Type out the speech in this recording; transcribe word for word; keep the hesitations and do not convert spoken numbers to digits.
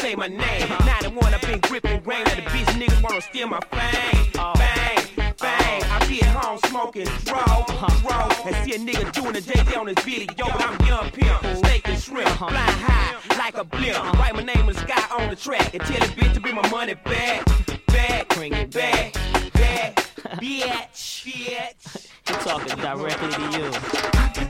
say my name. Now the one I've been gripping grain that the bitch niggas wanna steal my fame. Bang, bang. I be at home smoking, roll, roll, and see a nigga doing a J J on his video, but I'm young pimp, steak and shrimp, flying high like a blimp. Write my name in the sky on the track and tell the bitch to bring my money back, back, bring it back, back, bitch, bitch. I'm talking directly to you.